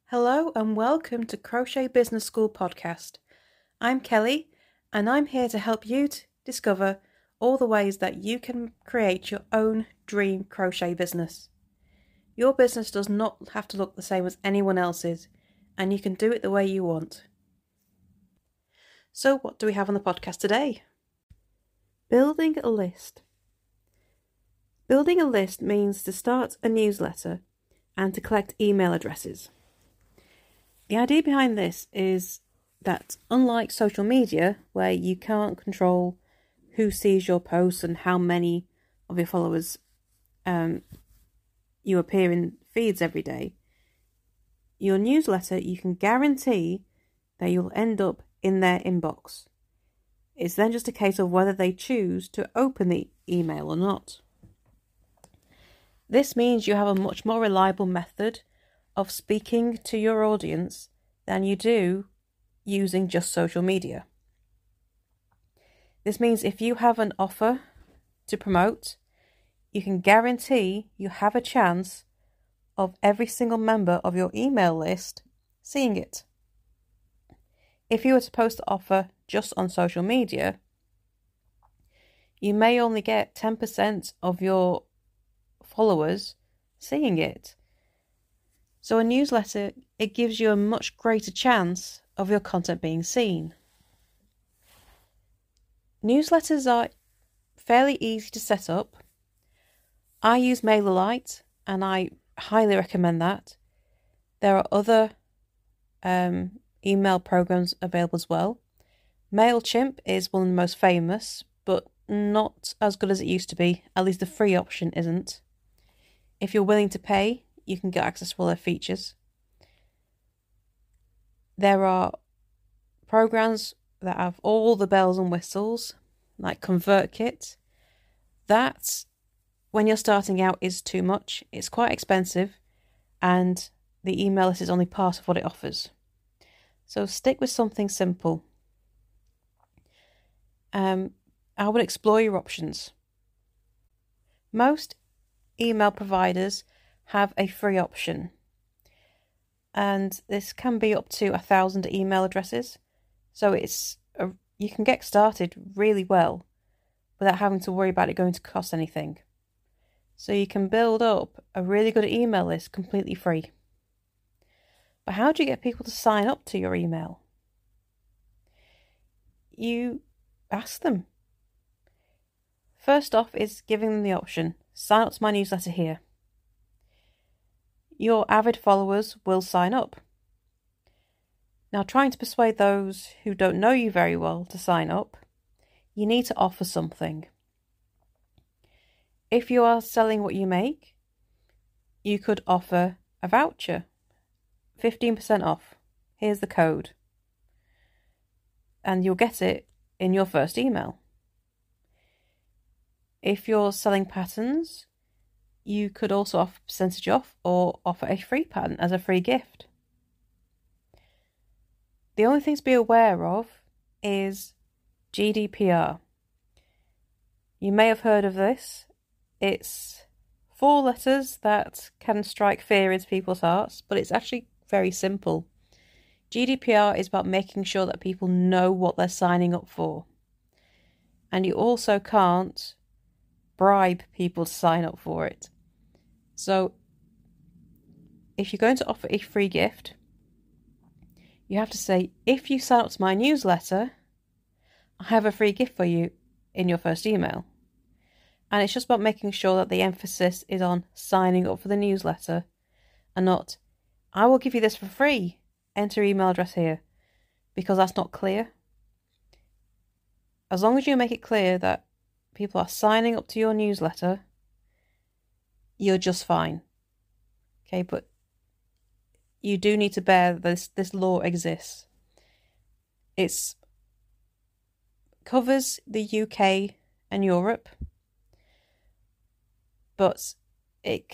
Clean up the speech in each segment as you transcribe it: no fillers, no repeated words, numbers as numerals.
Hello and welcome to Crochet Business School podcast. I'm Kelly and I'm here to help you discover all the ways that you can create your own dream crochet business. Your business does not have to look the same as anyone else's, and you can do it the way you want. So what do we have on the podcast today? Building a list. Building a list means to start a newsletter and to collect email addresses. The idea behind this is that unlike social media, where you can't control who sees your posts and how many of your followers you appear in feeds every day, your newsletter, you can guarantee that you'll end up in their inbox. It's then just a case of whether they choose to open the email or not. This means you have a much more reliable method of speaking to your audience than you do using just social media. This means if you have an offer to promote, you can guarantee you have a chance of every single member of your email list seeing it. If you were to post the offer just on social media, you may only get 10% of your followers seeing it. So a newsletter, it gives you a much greater chance of your content being seen. Newsletters are fairly easy to set up. I use MailerLite and I highly recommend that. There are other email programs available as well. MailChimp is one of the most famous, but not as good as it used to be. At least the free option isn't. If you're willing to pay, you can get access to all their features. There are programs that have all the bells and whistles, like ConvertKit. That, when you're starting out, is too much. It's quite expensive, and the email list is only part of what it offers. So stick with something simple. I would explore your options. Most email providers have a free option, and this can be up to 1,000 email addresses, so you can get started really well without having to worry about it going to cost anything. So you can build up a really good email list completely free. But how do you get people to sign up to your email? You ask them. First off is giving them the option, sign up to my newsletter here. Your avid followers will sign up. Now, trying to persuade those who don't know you very well to sign up, you need to offer something. If you are selling what you make, you could offer a voucher, 15% off. Here's the code. And you'll get it in your first email. If you're selling patterns, you could also offer percentage off or offer a free pattern as a free gift. The only thing to be aware of is GDPR. You may have heard of this. It's 4 letters that can strike fear into people's hearts, but it's actually very simple. GDPR is about making sure that people know what they're signing up for. And you also can't bribe people to sign up for it. So if you're going to offer a free gift, you have to say, if you sign up to my newsletter, I have a free gift for you in your first email. And it's just about making sure that the emphasis is on signing up for the newsletter and not, I will give you this for free, enter email address here, because that's not clear. As long as you make it clear that people are signing up to your newsletter, you're just fine. Okay, but you do need to bear this law exists. It covers the UK and Europe, but it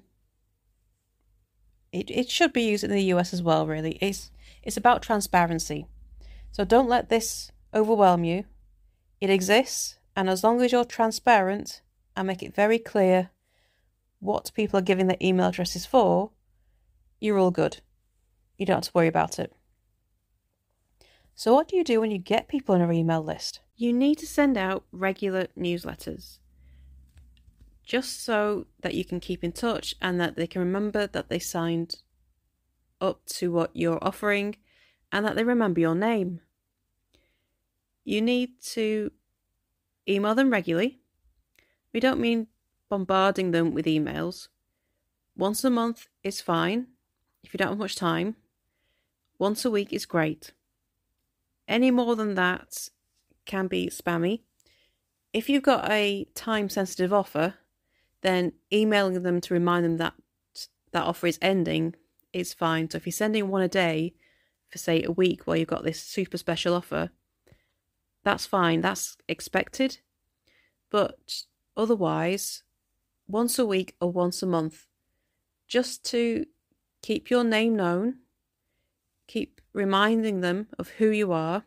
should be used in the US as well, really. It's about transparency. So don't let this overwhelm you. It exists, and as long as you're transparent and make it very clear what people are giving their email addresses for, you're all good. you don't have to worry about it. So what do you do when you get people on your email list? You need to send out regular newsletters, just so that you can keep in touch and that they can remember that they signed up to what you're offering and that they remember your name. You need to email them regularly. We don't mean bombarding them with emails. Once a month is fine if you don't have much time. Once a week is great. Any more than that can be spammy. If you've got a time-sensitive offer, then emailing them to remind them that that offer is ending is fine. So if you're sending one a day for, say, a week while you've got this super special offer, that's fine. That's expected. But otherwise, once a week or once a month, just to keep your name known, keep reminding them of who you are,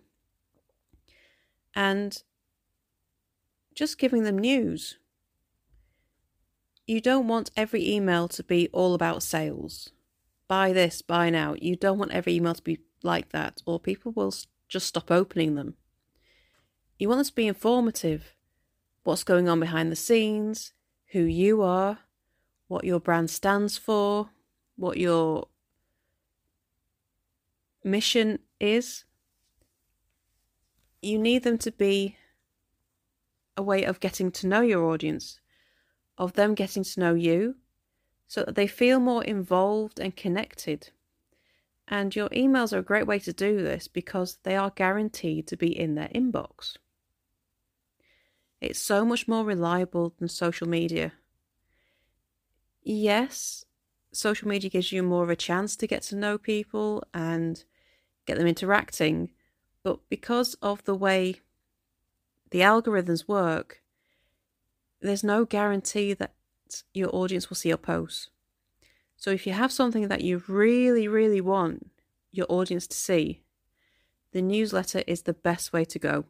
and just giving them news. You don't want every email to be all about sales. Buy this, buy now. You don't want every email to be like that, or people will just stop opening them. You want them to be informative. What's going on behind the scenes, who you are, what your brand stands for, what your mission is. You need them to be a way of getting to know your audience, of them getting to know you, so that they feel more involved and connected. And your emails are a great way to do this because they are guaranteed to be in their inbox. It's so much more reliable than social media. Yes, social media gives you more of a chance to get to know people and get them interacting, but because of the way the algorithms work, there's no guarantee that your audience will see your posts. So if you have something that you really, really want your audience to see, the newsletter is the best way to go.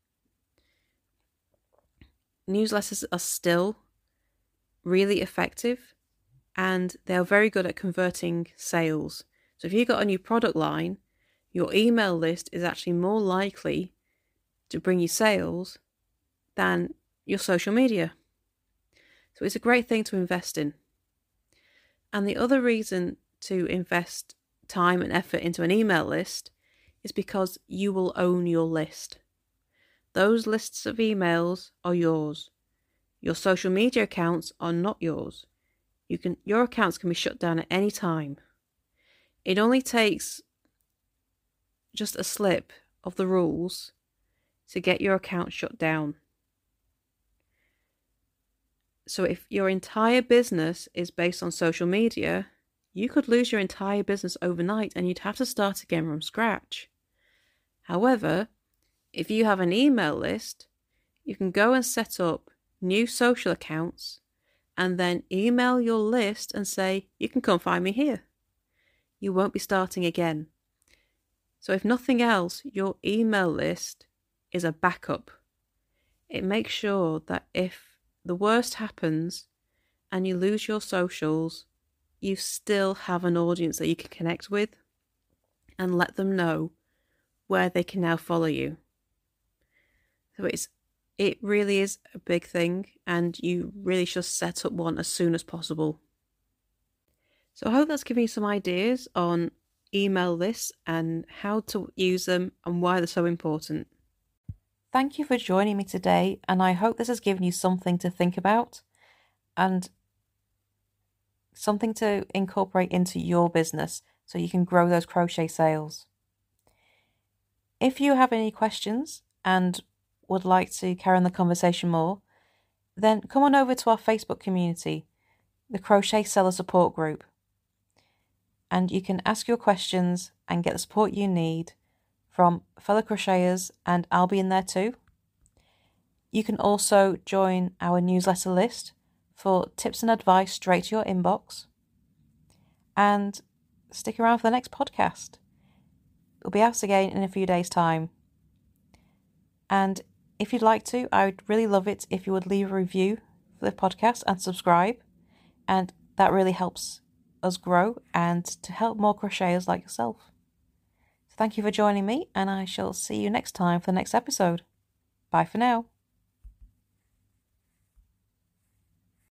Newsletters are still really effective and they're very good at converting sales. So if you've got a new product line, your email list is actually more likely to bring you sales than your social media. So it's a great thing to invest in. And the other reason to invest time and effort into an email list is because you will own your list. Those lists of emails are yours. Your social media accounts are not yours. Your accounts can be shut down at any time. It only takes just a slip of the rules to get your account shut down. So if your entire business is based on social media, you could lose your entire business overnight and you'd have to start again from scratch. However, if you have an email list, you can go and set up new social accounts and then email your list and say, you can come find me here. You won't be starting again. So if nothing else, your email list is a backup. It makes sure that if the worst happens and you lose your socials, you still have an audience that you can connect with and let them know where they can now follow you. So it really is a big thing and you really should set up one as soon as possible. So I hope that's given you some ideas on email lists and how to use them and why they're so important. Thank you for joining me today, and I hope this has given you something to think about and something to incorporate into your business so you can grow those crochet sales. If you have any questions and would like to carry on the conversation more, then come on over to our Facebook community, the Crochet Seller Support Group, and you can ask your questions and get the support you need from fellow crocheters, and I'll be in there too. You can also join our newsletter list for tips and advice straight to your inbox. And stick around for the next podcast. It'll be out again in a few days' time. And if you'd like to, I would really love it if you would leave a review for the podcast and subscribe. And that really helps us grow and to help more crocheters like yourself. So thank you for joining me, and I shall see you next time for the next episode. Bye for now.